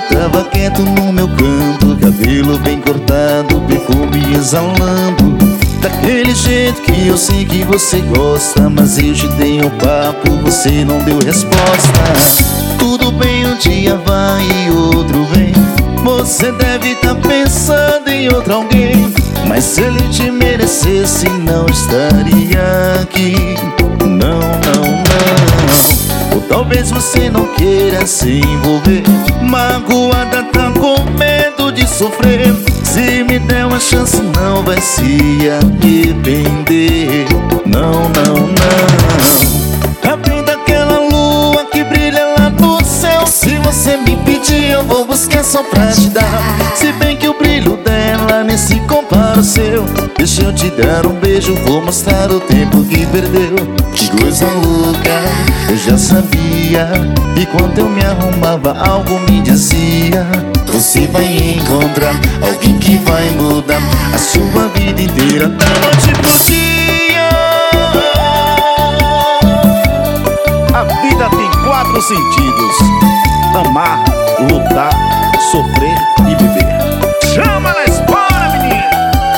tava quieto no meu canto, cabelo bem cortado, perfume exalando, daquele jeito que eu sei que você gosta. Mas eu te dei um papo, você não deu resposta. Tudo bem, um dia vai e outro vem, você deve tá pensando em outro alguém. Mas se ele te merecesse, não estaria aqui. Não, não, não. Ou talvez você não queira se envolver, magoada, tá com medo de sofrer. Se me der uma chance, não vai se arrepender. Não, não, não. Abrindo aquela lua que brilha lá no céu, se você me pedir, eu vou buscar só pra te dar. Se bem que o brilho dela nem se compara ao seu. Deixa eu te dar um beijo, vou mostrar o tempo que perdeu. Que coisa louca, eu já sabia. E quando eu me arrumava, algo me dizia: você vai encontrar alguém que vai mudar a sua vida inteira, da noite pro dia. A vida tem 4 sentidos: amar, lutar, sofrer e viver. Chama na espora, menina!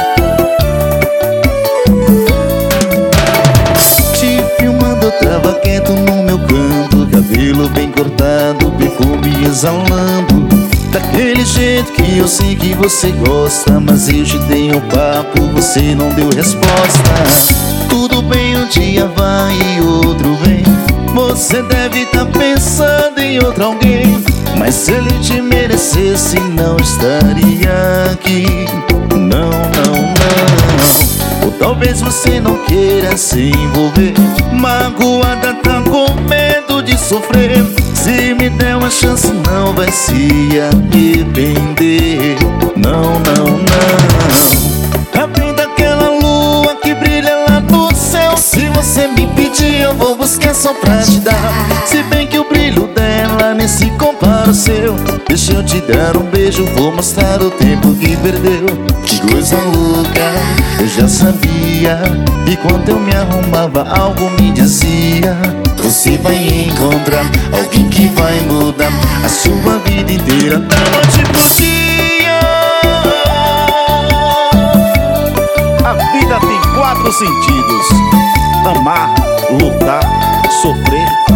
Te filmando, eu tava quieto no meu canto, cabelo bem cortado, perfume exalando, daquele jeito que eu sei que você gosta. Mas eu te dei um papo, você não deu resposta. Tudo bem, um dia vai e outro vem, você deve tá pensando em outro alguém. Mas se ele te merecesse, não estaria aqui. Não, não, não. Ou talvez você não queira se envolver, magoada, tá com medo de sofrer. Se me der uma chance, não vai se arrepender. Não, não, não. Abrindo aquela lua que brilha lá no céu, se você me pedir, eu vou buscar só pra te dar. Se bem que o brilho dela nem se compara ao seu. Deixa eu te dar um beijo, vou mostrar o tempo que perdeu. Que coisa louca, eu já sabia. E quando eu me arrumava, algo me dizia: você vai encontrar alguém que vai mudar a sua vida inteira, da noite pro dia. A vida tem 4 sentidos: amar, lutar, sofrer